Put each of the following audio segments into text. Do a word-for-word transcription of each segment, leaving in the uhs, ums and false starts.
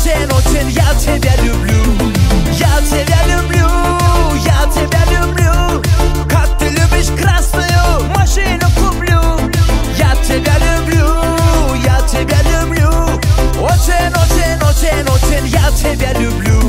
очень, очень я тебя люблю. Я тебя люблю, я тебя люблю. Как ты любишь красную машину куплю. Я тебя люблю, я тебя люблю. Очень, очень, очень, очень я тебя люблю.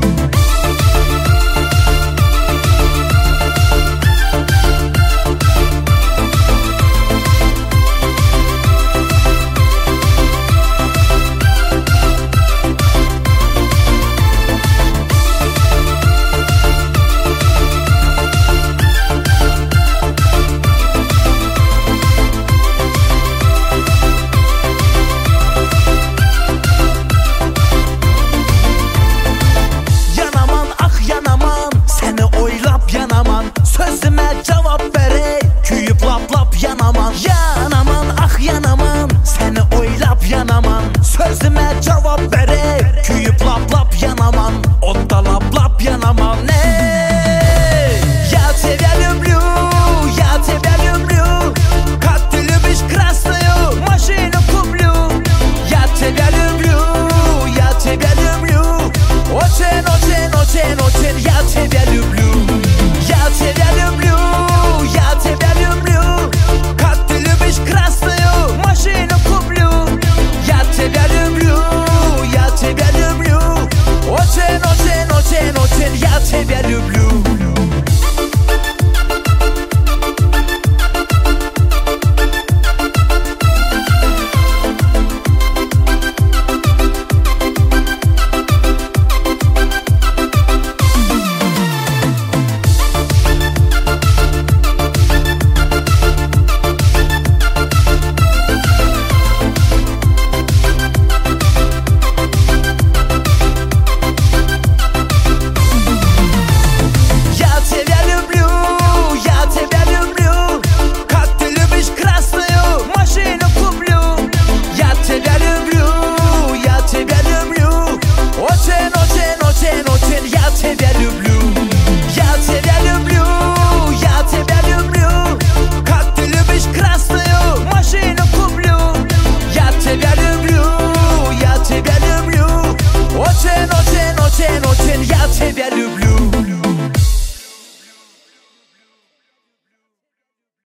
Sözümə cavab verək, küyüb lap-lap yanaman. Yanaman, ah yanaman, səni oylab yanaman. Sözümə cavab verək, küyüb lap-lap yanaman. Odda lap-lap yanaman. Ey! Я тебя люблю, я тебя люблю. Как ты любишь красную машину куплю. Я тебя люблю, я тебя люблю. Очень, очень, очень, очень я тебя люблю. Я тебя люблю, я тебя люблю. Как ты любишь красную машину куплю. Я тебя люблю, я тебя люблю. Очень, очень, очень, очень я тебя люблю. Я тебя люблю, я тебя люблю.